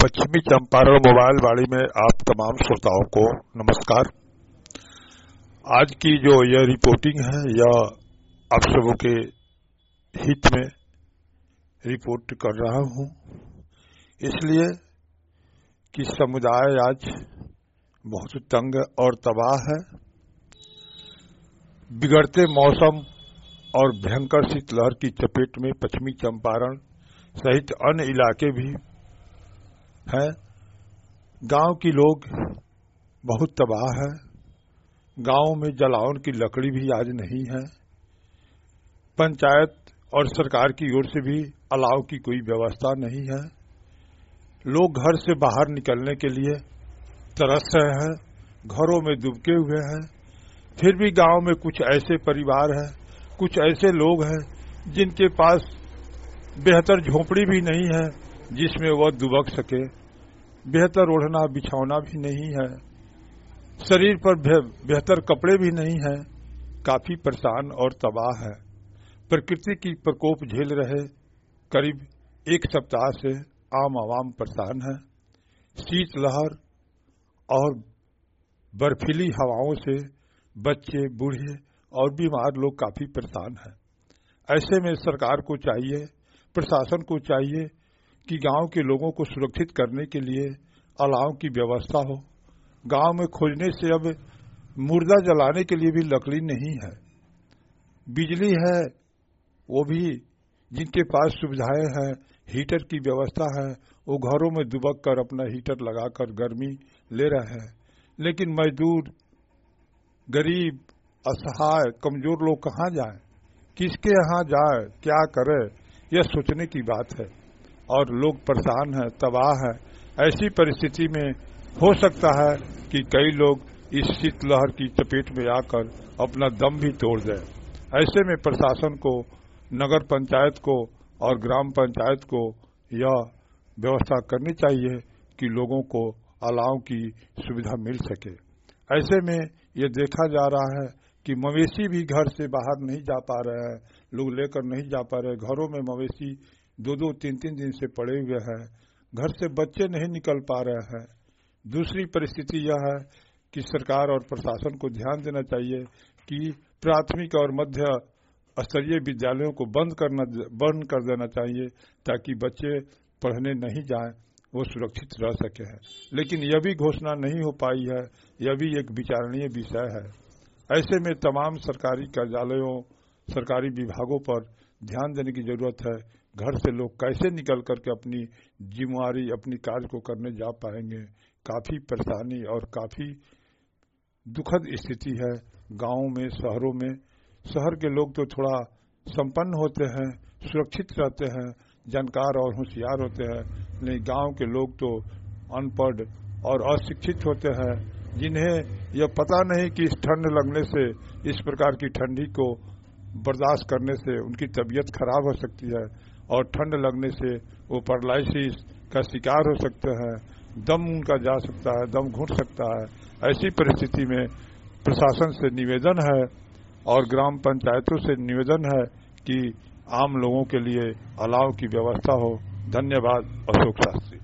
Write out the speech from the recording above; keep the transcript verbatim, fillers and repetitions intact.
पश्चिमी चंपारण मोबाइल वाड़ी में आप तमाम श्रोताओं को नमस्कार। आज की जो यह रिपोर्टिंग है यह आप सबों के हित में रिपोर्ट कर रहा हूं, इसलिए कि समुदाय आज बहुत तंग और तबाह है। बिगड़ते मौसम और भयंकर शीतलहर की चपेट में पश्चिमी चंपारण सहित अन्य इलाके भी हैं। गांव की लोग बहुत तबाह है। गांव में जलावन की लकड़ी भी आज नहीं है। पंचायत और सरकार की ओर से भी अलाव की कोई व्यवस्था नहीं है। लोग घर से बाहर निकलने के लिए तरस रहे हैं, घरों में दुबके हुए हैं। फिर भी गांव में कुछ ऐसे परिवार हैं, कुछ ऐसे लोग हैं जिनके पास बेहतर झोपड़ी भी नहीं है जिसमें वह दुबक सके, बेहतर ओढ़ना बिछौना भी नहीं है, शरीर पर बेहतर कपड़े भी नहीं है। काफी परेशान और तबाह है। प्रकृति की प्रकोप झेल रहे करीब एक सप्ताह से आम आवाम परेशान है। शीतलहर और बर्फीली हवाओं से बच्चे, बूढ़े और बीमार लोग काफी परेशान हैं। ऐसे में सरकार को चाहिए, प्रशासन को चाहिए कि गांव के लोगों को सुरक्षित करने के लिए अलाव की व्यवस्था हो। गांव में खोजने से अब मुर्दा जलाने के लिए भी लकड़ी नहीं है। बिजली है, वो भी जिनके पास सुविधाएं हैं, हीटर की व्यवस्था है, वो घरों में दुबक कर अपना हीटर लगाकर गर्मी ले रहे हैं। लेकिन मजदूर, गरीब, असहाय, कमजोर लोग कहाँ जाएं, किसके यहाँ जाए, क्या करे, यह सोचने की बात है। और लोग परेशान हैं, तबाह है। ऐसी परिस्थिति में हो सकता है कि कई लोग इस शीतलहर की चपेट में आकर अपना दम भी तोड़ दें। ऐसे में प्रशासन को, नगर पंचायत को और ग्राम पंचायत को यह व्यवस्था करनी चाहिए कि लोगों को अलाव की सुविधा मिल सके। ऐसे में यह देखा जा रहा है कि मवेशी भी घर से बाहर नहीं जा पा रहे हैं, लोग लेकर नहीं जा पा रहे। घरों में मवेशी दो दो तीन तीन दिन से पड़े हुए हैं। घर से बच्चे नहीं निकल पा रहे हैं। दूसरी परिस्थिति यह है कि सरकार और प्रशासन को ध्यान देना चाहिए कि प्राथमिक और मध्य स्तरीय विद्यालयों को बंद करना बंद कर देना चाहिए ताकि बच्चे पढ़ने नहीं जाएं, वो सुरक्षित रह सके हैं। लेकिन यह भी घोषणा नहीं हो पाई है, यह भी एक विचारणीय विषय है। ऐसे में तमाम सरकारी कार्यालयों, सरकारी विभागों पर ध्यान देने की जरूरत है। घर से लोग कैसे निकल करके अपनी जिम्मेवारी, अपनी कार्य को करने जा पाएंगे। काफी परेशानी और काफी दुखद स्थिति है गांवों में, शहरों में। शहर के लोग तो थोड़ा संपन्न होते हैं, सुरक्षित रहते हैं, जानकार और होशियार होते हैं, लेकिन गांव के लोग तो अनपढ़ और अशिक्षित होते हैं, जिन्हें यह पता नहीं कि इस ठंड लगने से, इस प्रकार की ठंडी को बर्दाश्त करने से उनकी तबीयत खराब हो सकती है और ठंड लगने से वो पैरालिसिस का शिकार हो सकते हैं, दम उनका जा सकता है, दम घुट सकता है। ऐसी परिस्थिति में प्रशासन से निवेदन है और ग्राम पंचायतों से निवेदन है कि आम लोगों के लिए अलाव की व्यवस्था हो। धन्यवाद। अशोक शास्त्री।